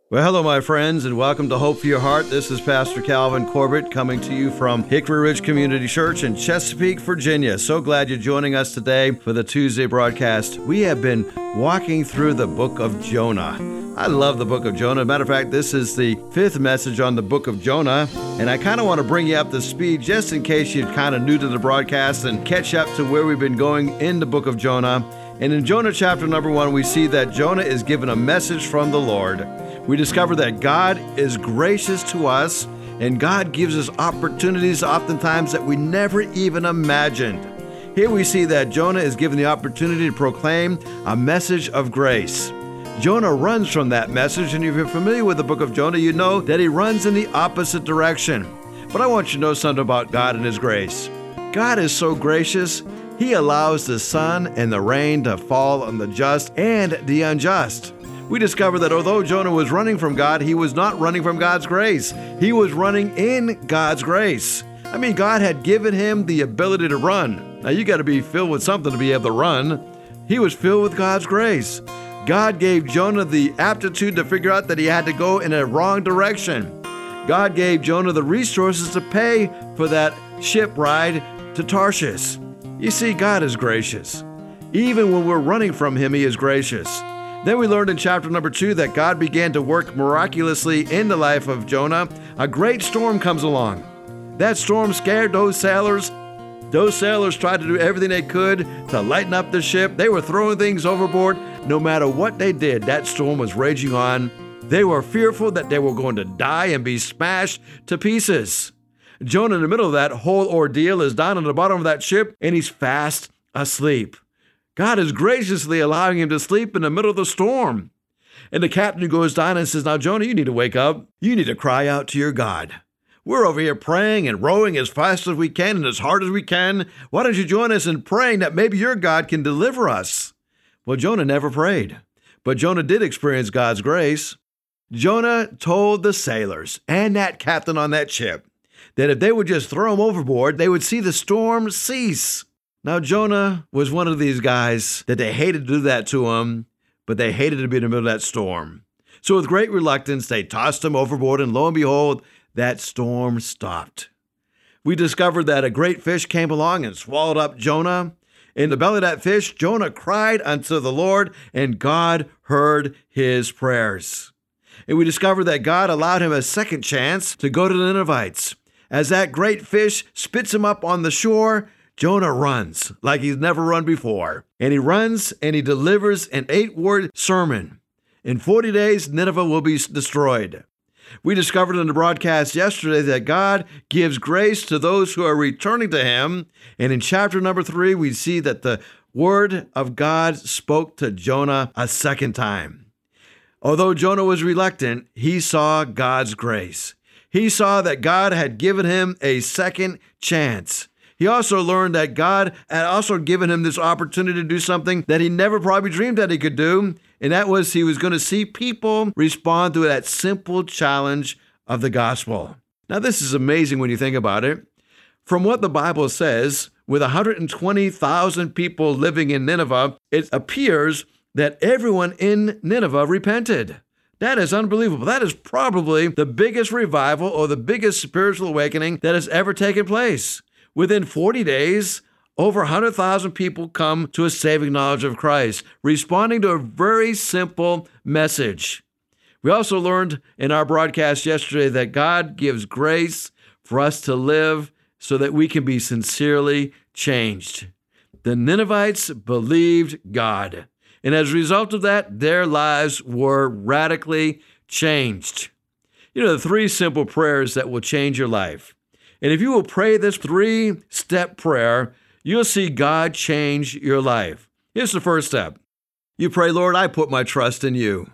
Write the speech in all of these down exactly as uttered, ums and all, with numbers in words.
Well, hello, my friends, and welcome to Hope for Your Heart. This is Pastor Calvin Corbett coming to you from Hickory Ridge Community Church in Chesapeake, Virginia. So glad you're joining us today for the Tuesday broadcast. We have been walking through the book of Jonah. I love the book of Jonah. As a matter of fact, this is the fifth message on the book of Jonah, and I kind of want to bring you up to speed just in case you're kind of new to the broadcast and catch up to where we've been going in the book of Jonah. And in Jonah chapter number one, we see that Jonah is given a message from the Lord. We discover that God is gracious to us, and God gives us opportunities oftentimes that we never even imagined. Here we see that Jonah is given the opportunity to proclaim a message of grace. Jonah runs from that message, and if you're familiar with the book of Jonah, you know that he runs in the opposite direction. But I want you to know something about God and His grace. God is so gracious, He allows the sun and the rain to fall on the just and the unjust. We discover that although Jonah was running from God, he was not running from God's grace. He was running in God's grace. I mean, God had given him the ability to run. Now, you got to be filled with something to be able to run. He was filled with God's grace. God gave Jonah the aptitude to figure out that he had to go in a wrong direction. God gave Jonah the resources to pay for that ship ride to Tarshish. You see, God is gracious. Even when we're running from Him, He is gracious. Then we learned in chapter number two that God began to work miraculously in the life of Jonah. A great storm comes along. That storm scared those sailors. Those sailors tried to do everything they could to lighten up the ship. They were throwing things overboard. No matter what they did, that storm was raging on. They were fearful that they were going to die and be smashed to pieces. Jonah, in the middle of that whole ordeal, is down on the bottom of that ship, and he's fast asleep. God is graciously allowing him to sleep in the middle of the storm. And the captain goes down and says, "Now, Jonah, you need to wake up. You need to cry out to your God. We're over here praying and rowing as fast as we can and as hard as we can. Why don't you join us in praying that maybe your God can deliver us?" Well, Jonah never prayed, but Jonah did experience God's grace. Jonah told the sailors and that captain on that ship that if they would just throw him overboard, they would see the storm cease. Now, Jonah was one of these guys that they hated to do that to him, but they hated to be in the middle of that storm. So with great reluctance, they tossed him overboard, and lo and behold, that storm stopped. We discovered that a great fish came along and swallowed up Jonah. In the belly of that fish, Jonah cried unto the Lord, and God heard his prayers. And we discovered that God allowed him a second chance to go to the Ninevites. As that great fish spits him up on the shore, Jonah runs like he's never run before. And he runs and he delivers an eight-word sermon. In forty days, Nineveh will be destroyed. We discovered in the broadcast yesterday that God gives grace to those who are returning to Him. And in chapter number three, we see that the word of God spoke to Jonah a second time. Although Jonah was reluctant, he saw God's grace. He saw that God had given him a second chance. He also learned that God had also given him this opportunity to do something that he never probably dreamed that he could do, and that was he was going to see people respond to that simple challenge of the gospel. Now, this is amazing when you think about it. From what the Bible says, with one hundred twenty thousand people living in Nineveh, it appears that everyone in Nineveh repented. That is unbelievable. That is probably the biggest revival or the biggest spiritual awakening that has ever taken place. Within forty days, over one hundred thousand people come to a saving knowledge of Christ, responding to a very simple message. We also learned in our broadcast yesterday that God gives grace for us to live so that we can be sincerely changed. The Ninevites believed God, and as a result of that, their lives were radically changed. You know, the three simple prayers that will change your life. And if you will pray this three-step prayer, you'll see God change your life. Here's the first step. You pray, "Lord, I put my trust in you.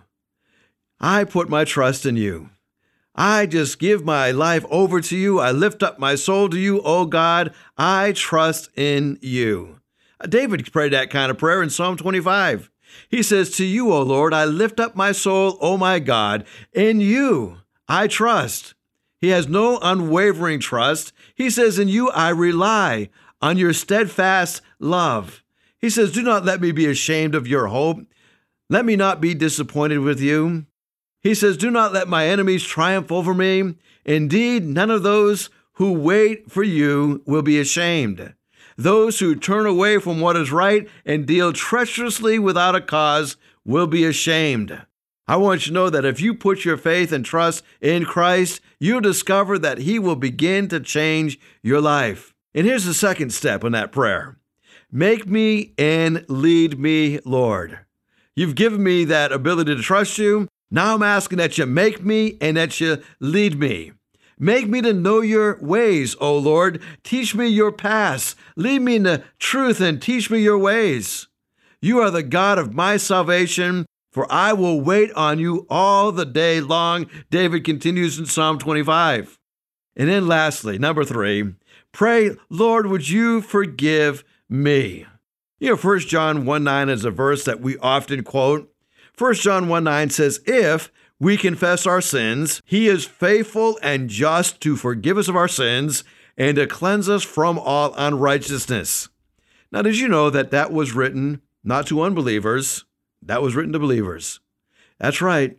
I put my trust in you. I just give my life over to you. I lift up my soul to you. Oh God, I trust in you." David prayed that kind of prayer in Psalm twenty-five. He says, "To you, O Lord, I lift up my soul, O my God. In you I trust." He has no unwavering trust. He says, "In you I rely on your steadfast love." He says, "Do not let me be ashamed of your hope. Let me not be disappointed with you." He says, do not let my enemies triumph over me. Indeed, none of those who wait for you will be ashamed. Those who turn away from what is right and deal treacherously without a cause will be ashamed. I want you to know that if you put your faith and trust in Christ, you'll discover that He will begin to change your life. And here's the second step in that prayer. Make me and lead me, Lord. You've given me that ability to trust you. Now I'm asking that you make me and that you lead me. Make me to know your ways, O Lord. Teach me your paths. Lead me in the truth and teach me your ways. You are the God of my salvation, for I will wait on you all the day long. David continues in Psalm twenty-five. And then lastly, number three, pray, Lord, would you forgive me? You know, First John one nine is a verse that we often quote. First John one nine says, if we confess our sins, He is faithful and just to forgive us of our sins and to cleanse us from all unrighteousness. Now, did you know that that was written not to unbelievers? That was written to believers. That's right.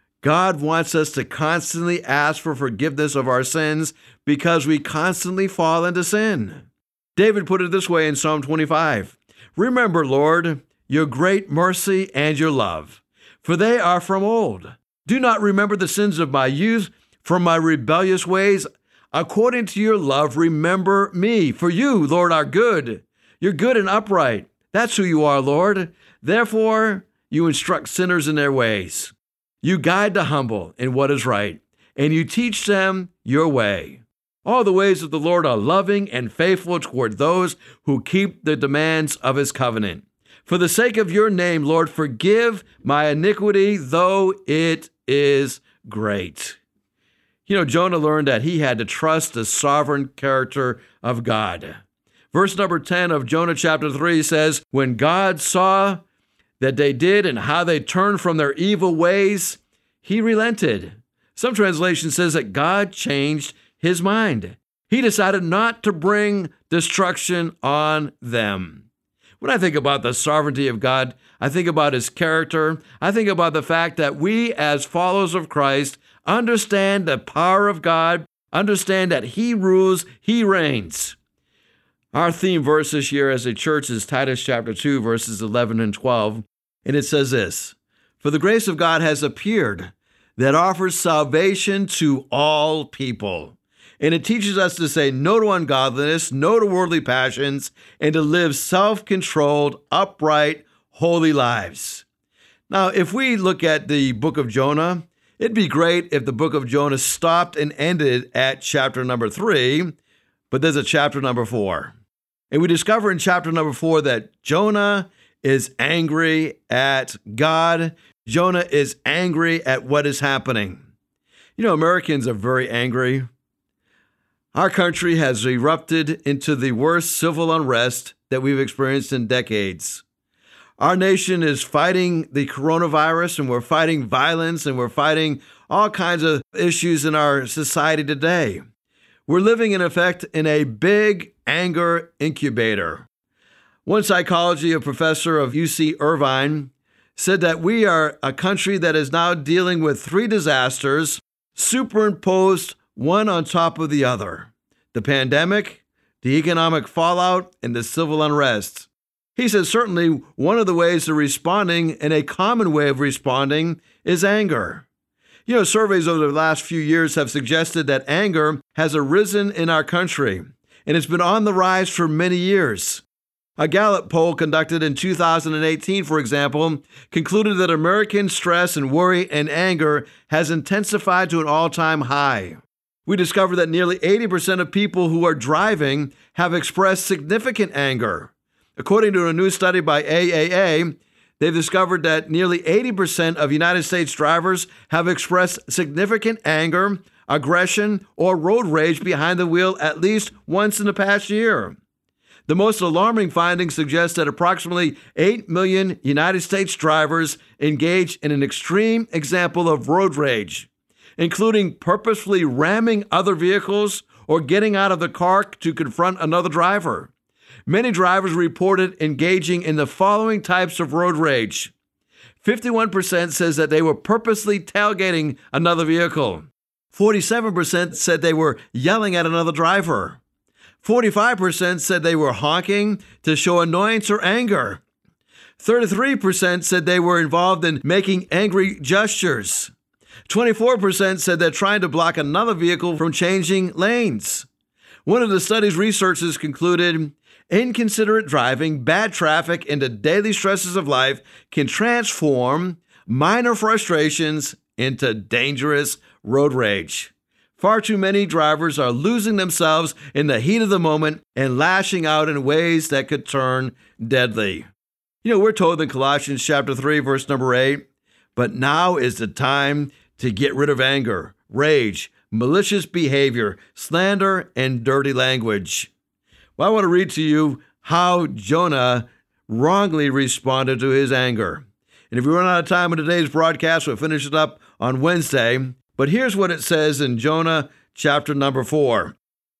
God wants us to constantly ask for forgiveness of our sins because we constantly fall into sin. David put it this way in Psalm twenty-five. Remember, Lord, your great mercy and your love, for they are from old. Do not remember the sins of my youth, from my rebellious ways. According to your love, remember me. For you, Lord, are good. You're good and upright. That's who you are, Lord. Therefore, you instruct sinners in their ways. You guide the humble in what is right, and you teach them your way. All the ways of the Lord are loving and faithful toward those who keep the demands of His covenant. For the sake of your name, Lord, forgive my iniquity, though it is great. You know, Jonah learned that he had to trust the sovereign character of God. Verse number ten of Jonah chapter three says, when God saw that they did and how they turned from their evil ways, He relented. Some translation says that God changed His mind. He decided not to bring destruction on them. When I think about the sovereignty of God, I think about His character. I think about the fact that we as followers of Christ understand the power of God, understand that He rules, He reigns. Our theme verse this year as a church is Titus chapter two, verses eleven and twelve. And it says this, for the grace of God has appeared that offers salvation to all people. And it teaches us to say no to ungodliness, no to worldly passions, and to live self-controlled, upright, holy lives. Now, if we look at the book of Jonah, it'd be great if the book of Jonah stopped and ended at chapter number three, but there's a chapter number four. And we discover in chapter number four that Jonah is angry at God. Jonah is angry at what is happening. You know, Americans are very angry. Our country has erupted into the worst civil unrest that we've experienced in decades. Our nation is fighting the coronavirus, and we're fighting violence, and we're fighting all kinds of issues in our society today. We're living, in effect, in a big anger incubator. One psychology professor of U C Irvine said that we are a country that is now dealing with three disasters superimposed one on top of the other: the pandemic, the economic fallout, and the civil unrest. He says certainly one of the ways of responding, and a common way of responding, is anger. You know, surveys over the last few years have suggested that anger has arisen in our country, and it's been on the rise for many years. A Gallup poll conducted in two thousand eighteen, for example, concluded that American stress and worry and anger has intensified to an all-time high. We discovered that nearly eighty percent of people who are driving have expressed significant anger. According to a new study by A A A, they've discovered that nearly eighty percent of United States drivers have expressed significant anger, aggression, or road rage behind the wheel at least once in the past year. The most alarming findings suggest that approximately eight million United States drivers engage in an extreme example of road rage, including purposefully ramming other vehicles or getting out of the car to confront another driver. Many drivers reported engaging in the following types of road rage: fifty-one percent says that they were purposely tailgating another vehicle. forty-seven percent said they were yelling at another driver. forty-five percent said they were honking to show annoyance or anger. thirty-three percent said they were involved in making angry gestures. twenty-four percent said they're trying to block another vehicle from changing lanes. One of the study's researchers concluded, inconsiderate driving, bad traffic, and the daily stresses of life can transform minor frustrations into dangerous road rage. Far too many drivers are losing themselves in the heat of the moment and lashing out in ways that could turn deadly. You know, we're told in Colossians chapter three, verse number eight, but now is the time to get rid of anger, rage, malicious behavior, slander, and dirty language. Well, I want to read to you how Jonah wrongly responded to his anger. And if we run out of time in today's broadcast, we'll finish it up on Wednesday. But here's what it says in Jonah chapter number four.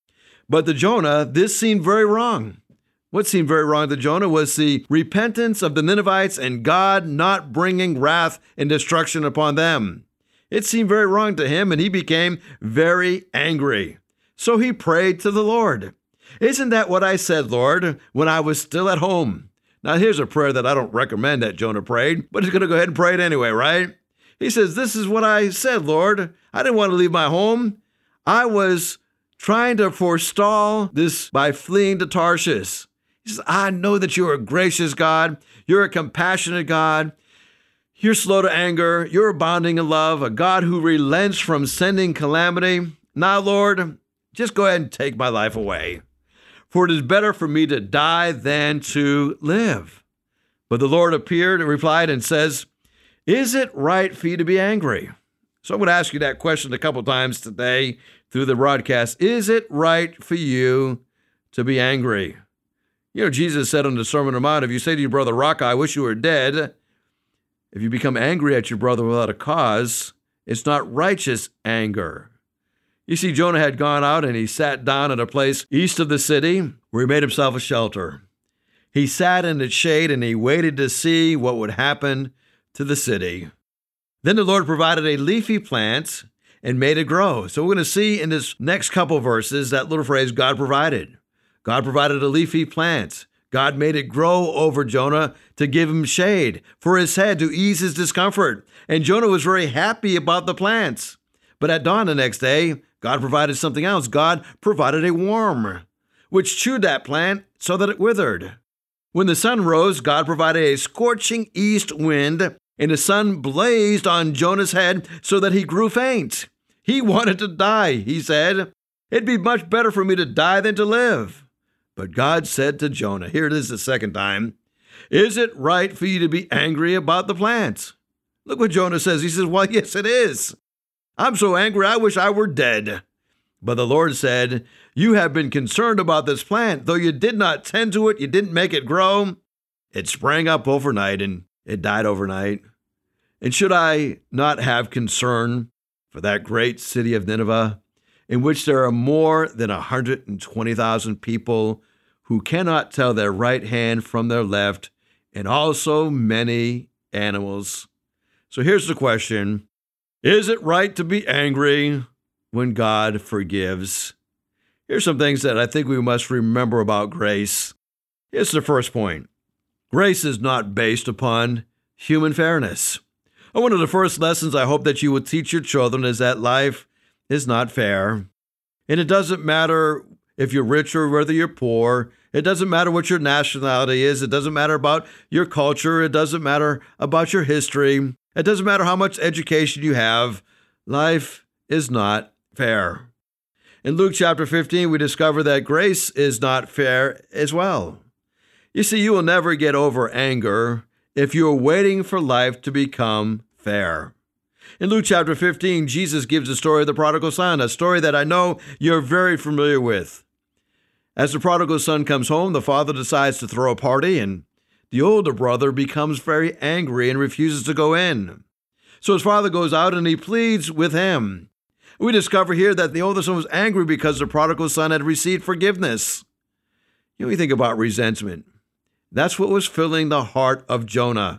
But to Jonah, this seemed very wrong. What seemed very wrong to Jonah was the repentance of the Ninevites and God not bringing wrath and destruction upon them. It seemed very wrong to him, and he became very angry. So he prayed to the Lord. Isn't that what I said, Lord, when I was still at home? Now, here's a prayer that I don't recommend that Jonah prayed, but he's going to go ahead and pray it anyway, right? He says, this is what I said, Lord. I didn't want to leave my home. I was trying to forestall this by fleeing to Tarshish. He says, I know that you're a gracious God. You're a compassionate God. You're slow to anger. You're abounding in love, a God who relents from sending calamity. Now, Lord, just go ahead and take my life away. For it is better for me to die than to live. But the Lord appeared and replied and says, is it right for you to be angry? So I'm going to ask you that question a couple times today through the broadcast. Is it right for you to be angry? You know, Jesus said on the Sermon on the Mount, if you say to your brother, Rock, I wish you were dead, if you become angry at your brother without a cause, it's not righteous anger. You see, Jonah had gone out and he sat down at a place east of the city where he made himself a shelter. He sat in its shade and he waited to see what would happen to the city. Then the Lord provided a leafy plant and made it grow. So we're going to see in this next couple verses that little phrase, God provided. God provided a leafy plant. God made it grow over Jonah to give him shade for his head to ease his discomfort. And Jonah was very happy about the plants. But at dawn the next day, God provided something else. God provided a worm, which chewed that plant so that it withered. When the sun rose, God provided a scorching east wind, and the sun blazed on Jonah's head so that he grew faint. He wanted to die, he said. It'd be much better for me to die than to live. But God said to Jonah, here it is the second time, is it right for you to be angry about the plants? Look what Jonah says. He says, well, yes, it is. I'm so angry, I wish I were dead. But the Lord said, you have been concerned about this plant. Though you did not tend to it, you didn't make it grow. It sprang up overnight and it died overnight. And should I not have concern for that great city of Nineveh, in which there are more than one hundred twenty thousand people who cannot tell their right hand from their left, and also many animals? So here's the question. Is it right to be angry when God forgives? Here's some things that I think we must remember about grace. Here's the first point. Grace is not based upon human fairness. One of the first lessons I hope that you would teach your children is that life is not fair. And it doesn't matter if you're rich or whether you're poor. It doesn't matter what your nationality is. It doesn't matter about your culture. It doesn't matter about your history. It doesn't matter how much education you have. Life is not fair. In Luke chapter fifteen, we discover that grace is not fair as well. You see, you will never get over anger if you're waiting for life to become fair. In Luke chapter fifteen, Jesus gives the story of the prodigal son, a story that I know you're very familiar with. As the prodigal son comes home, the father decides to throw a party, and the older brother becomes very angry and refuses to go in. So his father goes out and he pleads with him. We discover here that the older son was angry because the prodigal son had received forgiveness. You know, we think about resentment. That's what was filling the heart of Jonah.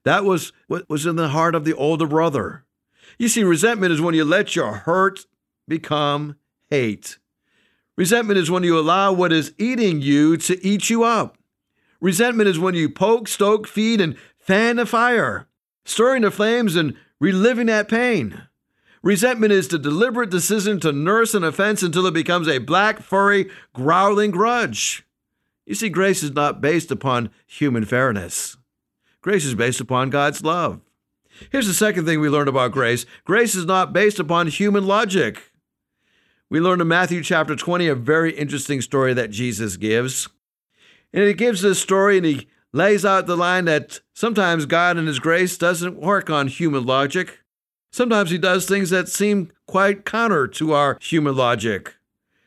That was what was in the heart of the older brother. You see, resentment is when you let your hurt become hate. Resentment is when you allow what is eating you to eat you up. Resentment is when you poke, stoke, feed, and fan the fire, stirring the flames and reliving that pain. Resentment is the deliberate decision to nurse an offense until it becomes a black, furry, growling grudge. You see, grace is not based upon human fairness. Grace is based upon God's love. Here's the second thing we learned about grace. Grace is not based upon human logic. We learn in Matthew chapter twenty a very interesting story that Jesus gives. And he gives this story and he lays out the line that sometimes God in his grace doesn't work on human logic. Sometimes he does things that seem quite counter to our human logic.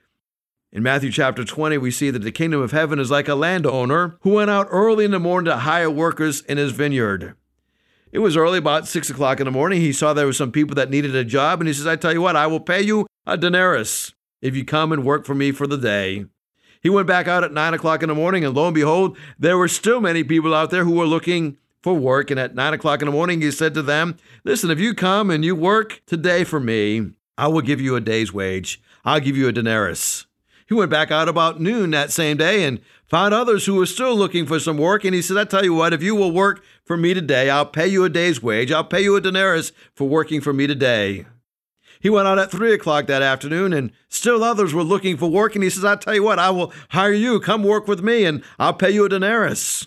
In Matthew chapter twenty, we see that the kingdom of heaven is like a landowner who went out early in the morning to hire workers in his vineyard. It was early, about six o'clock in the morning. He saw there were some people that needed a job, and he says, I tell you what, I will pay you a denarius if you come and work for me for the day. He went back out at nine o'clock in the morning, and lo and behold, there were still many people out there who were looking for work. And at nine o'clock in the morning, he said to them, listen, if you come and you work today for me, I will give you a day's wage. I'll give you a denarius. He went back out about noon that same day and found others who were still looking for some work. And he said, I tell you what, if you will work for me today, I'll pay you a day's wage. I'll pay you a denarius for working for me today. He went out at three o'clock that afternoon and still others were looking for work. And he says, I tell you what, I will hire you. Come work with me and I'll pay you a denarius.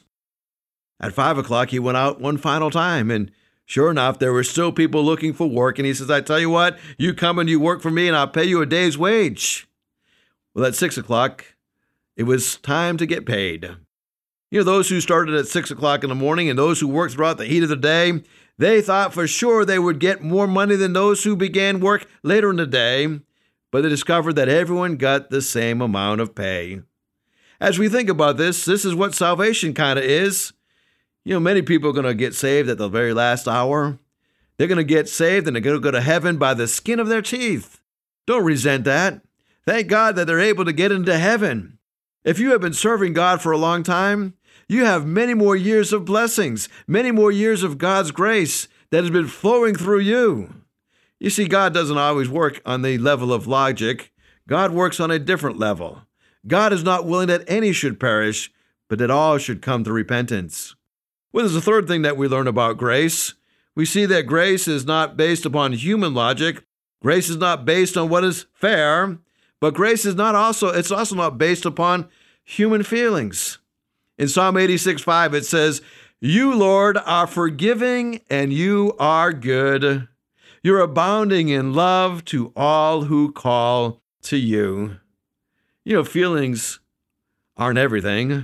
At five o'clock, he went out one final time. And sure enough, there were still people looking for work. And he says, I tell you what, you come and you work for me and I'll pay you a day's wage. Well, at six o'clock, it was time to get paid. You know, those who started at six o'clock in the morning and those who worked throughout the heat of the day, they thought for sure they would get more money than those who began work later in the day, but they discovered that everyone got the same amount of pay. As we think about this, this is what salvation kind of is. You know, many people are going to get saved at the very last hour. They're going to get saved and they're going to go to heaven by the skin of their teeth. Don't resent that. Thank God that they're able to get into heaven. If you have been serving God for a long time, you have many more years of blessings, many more years of God's grace that has been flowing through you. You see, God doesn't always work on the level of logic. God works on a different level. God is not willing that any should perish, but that all should come to repentance. Well, there's a third thing that we learn about grace. We see that grace is not based upon human logic. Grace is not based on what is fair. But grace is not also, it's also not based upon human feelings. In Psalm eighty-six five, it says, you, Lord, are forgiving and you are good. You're abounding in love to all who call to you. You know, feelings aren't everything.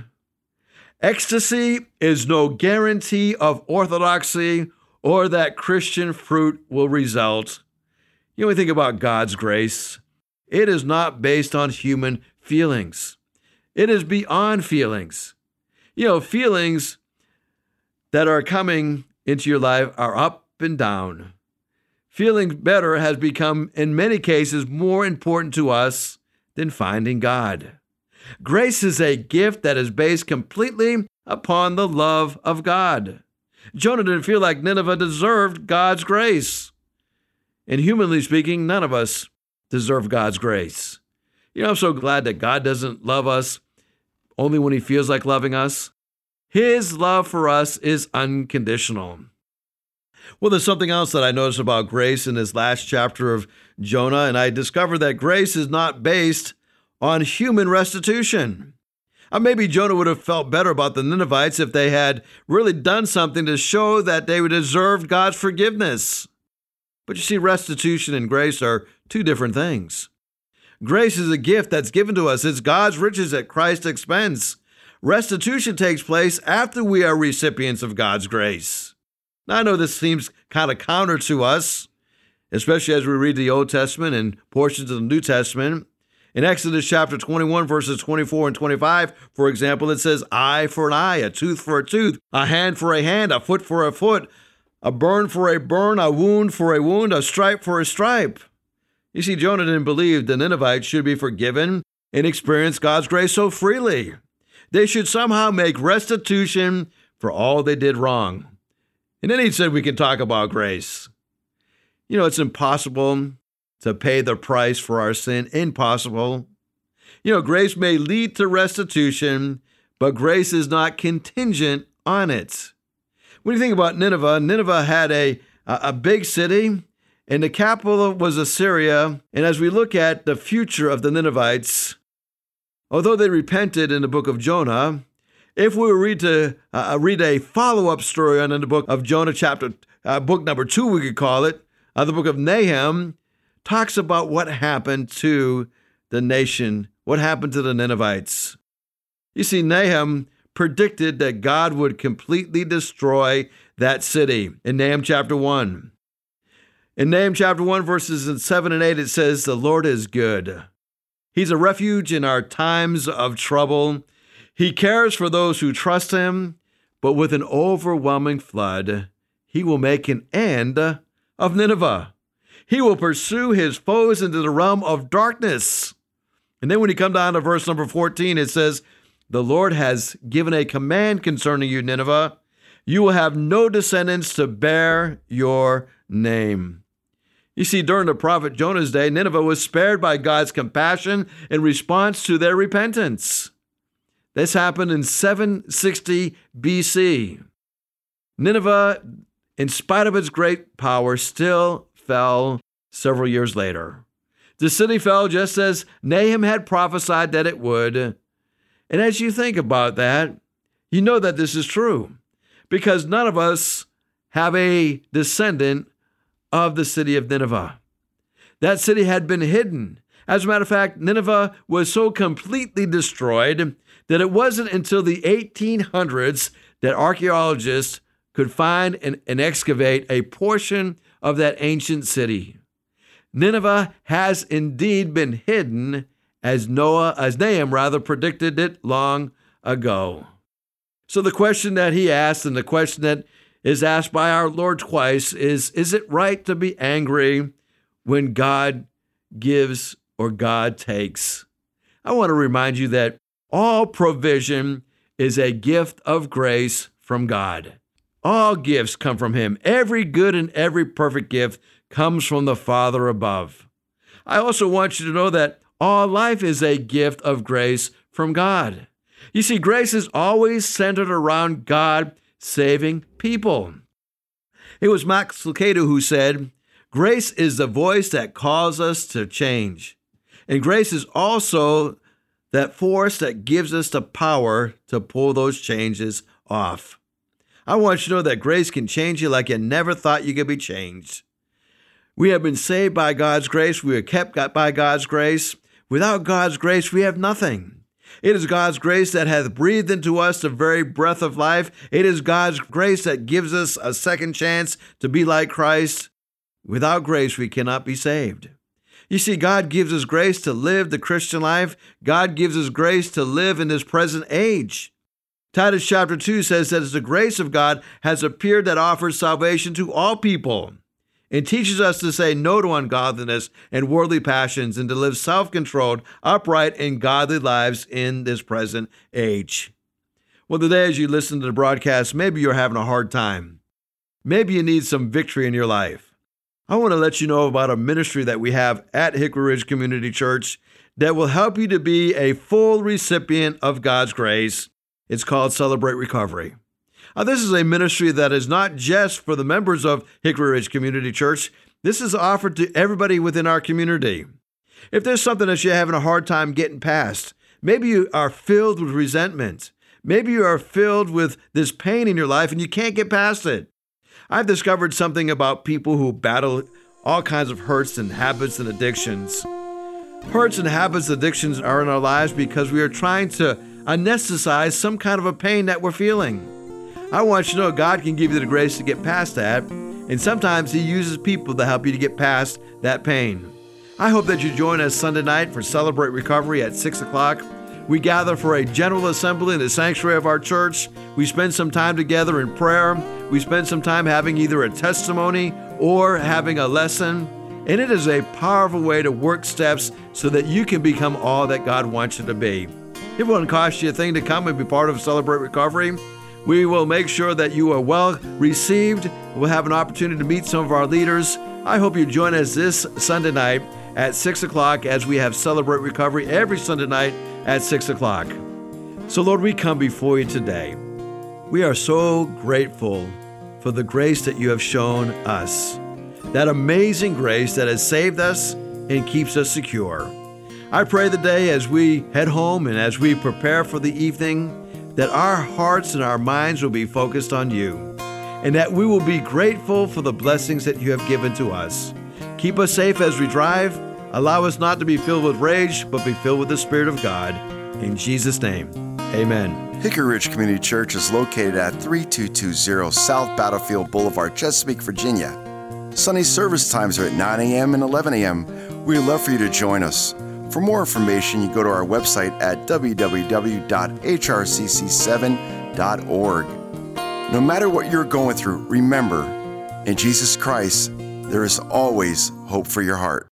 Ecstasy is no guarantee of orthodoxy or that Christian fruit will result. You know, we think about God's grace. It is not based on human feelings. It is beyond feelings. You know, feelings that are coming into your life are up and down. Feeling better has become, in many cases, more important to us than finding God. Grace is a gift that is based completely upon the love of God. Jonah didn't feel like Nineveh deserved God's grace. And humanly speaking, none of us deserve God's grace. You know, I'm so glad that God doesn't love us only when he feels like loving us. His love for us is unconditional. Well, there's something else that I noticed about grace in this last chapter of Jonah, and I discovered that grace is not based on human restitution. Uh, maybe Jonah would have felt better about the Ninevites if they had really done something to show that they would deserve God's forgiveness. But you see, restitution and grace are two different things. Grace is a gift that's given to us. It's God's riches at Christ's expense. Restitution takes place after we are recipients of God's grace. Now, I know this seems kind of counter to us, especially as we read the Old Testament and portions of the New Testament. In Exodus chapter twenty-one, verses twenty-four and twenty-five, for example, it says, eye for an eye, a tooth for a tooth, a hand for a hand, a foot for a foot, a burn for a burn, a wound for a wound, a stripe for a stripe. You see, Jonah didn't believe the Ninevites should be forgiven and experience God's grace so freely. They should somehow make restitution for all they did wrong. And then he said we can talk about grace. You know, it's impossible to pay the price for our sin. Impossible. You know, grace may lead to restitution, but grace is not contingent on it. When you think about Nineveh, Nineveh had a, a big city, and the capital was Assyria. And as we look at the future of the Ninevites, although they repented in the book of Jonah, if we were read to uh, read a follow-up story on in the book of Jonah, chapter uh, book number two, we could call it, uh, the book of Nahum, talks about what happened to the nation, what happened to the Ninevites. You see, Nahum predicted that God would completely destroy that city in Nahum chapter one. In Nahum chapter one, verses seven and eight, it says, "The Lord is good. He's a refuge in our times of trouble. He cares for those who trust him, but with an overwhelming flood, he will make an end of Nineveh. He will pursue his foes into the realm of darkness." And then when you come down to verse number fourteen, it says, "The Lord has given a command concerning you, Nineveh. You will have no descendants to bear your name." You see, during the prophet Jonah's day, Nineveh was spared by God's compassion in response to their repentance. This happened in seven sixty B C. Nineveh, in spite of its great power, still fell several years later. The city fell just as Nahum had prophesied that it would. And as you think about that, you know that this is true, because none of us have a descendant of the city of Nineveh. That city had been hidden. As a matter of fact, Nineveh was so completely destroyed that it wasn't until the eighteen hundreds that archaeologists could find and, and excavate a portion of that ancient city. Nineveh has indeed been hidden, as Noah, as Nahum rather, predicted it long ago. So the question that he asked, and the question that is asked by our Lord twice, is, is it right to be angry when God gives or God takes? I want to remind you that all provision is a gift of grace from God. All gifts come from him. Every good and every perfect gift comes from the Father above. I also want you to know that all life is a gift of grace from God. You see, grace is always centered around God saving people. It was Max Lucado who said, "Grace is the voice that calls us to change. And grace is also that force that gives us the power to pull those changes off." I want you to know that grace can change you like you never thought you could be changed. We have been saved by God's grace. We are kept by God's grace. Without God's grace, we have nothing. It is God's grace that hath breathed into us the very breath of life. It is God's grace that gives us a second chance to be like Christ. Without grace, we cannot be saved. You see, God gives us grace to live the Christian life. God gives us grace to live in this present age. Titus chapter two says that as the grace of God has appeared that offers salvation to all people, and teaches us to say no to ungodliness and worldly passions and to live self-controlled, upright, and godly lives in this present age. Well, today as you listen to the broadcast, maybe you're having a hard time. Maybe you need some victory in your life. I want to let you know about a ministry that we have at Hickory Ridge Community Church that will help you to be a full recipient of God's grace. It's called Celebrate Recovery. Now, this is a ministry that is not just for the members of Hickory Ridge Community Church. This is offered to everybody within our community. If there's something that you're having a hard time getting past, maybe you are filled with resentment. Maybe you are filled with this pain in your life and you can't get past it. I've discovered something about people who battle all kinds of hurts and habits and addictions. Hurts and habits, addictions are in our lives because we are trying to anesthetize some kind of a pain that we're feeling. I want you to know God can give you the grace to get past that, and sometimes he uses people to help you to get past that pain. I hope that you join us Sunday night for Celebrate Recovery at six o'clock. We gather for a general assembly in the sanctuary of our church. We spend some time together in prayer. We spend some time having either a testimony or having a lesson. And it is a powerful way to work steps so that you can become all that God wants you to be. It won't cost you a thing to come and be part of Celebrate Recovery. We will make sure that you are well received. We'll have an opportunity to meet some of our leaders. I hope you join us this Sunday night at six o'clock as we have Celebrate Recovery every Sunday night at six o'clock. So Lord, we come before you today. We are so grateful for the grace that you have shown us, that amazing grace that has saved us and keeps us secure. I pray today as we head home and as we prepare for the evening, that our hearts and our minds will be focused on you, and that we will be grateful for the blessings that you have given to us. Keep us safe as we drive. Allow us not to be filled with rage, but be filled with the Spirit of God. In Jesus' name, amen. Hickory Ridge Community Church is located at thirty-two twenty South Battlefield Boulevard, Chesapeake, Virginia. Sunday service times are at nine a.m. and eleven a.m. We'd love for you to join us. For more information, you go to our website at w w w dot h r c c seven dot org. No matter what you're going through, remember, in Jesus Christ, there is always hope for your heart.